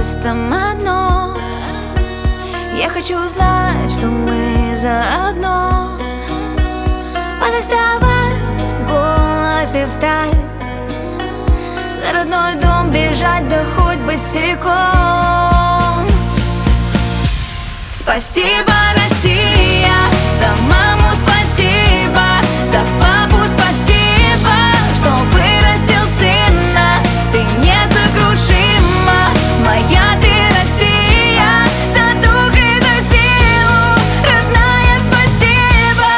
местом одно. Я хочу знать, что мы заодно. Подоставать в голосе сталь, за родной дом бежать, да хоть босиком. Спасибо, Россия, за маму спасибо, за папу спасибо, что вырастил сына. Ты несокрушима, моя ты Россия, за дух и за силу, родная, спасибо.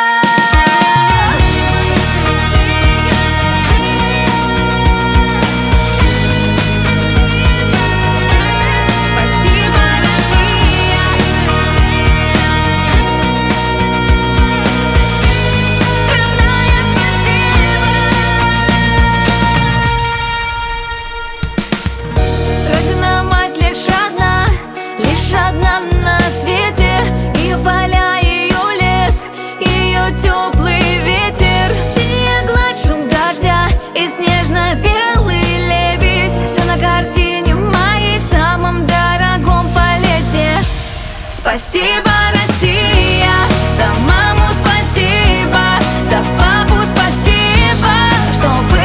Спасибо, Россия. Родная, спасибо. Родина, мать лишь одна на свете. Ее поля, ее лес, ее теплый ветер, синяя гладь, шум дождя и снежно-белый лебедь. Все на картине моей в самом дорогом полете. Спасибо, Россия, за маму спасибо, за папу спасибо, что вы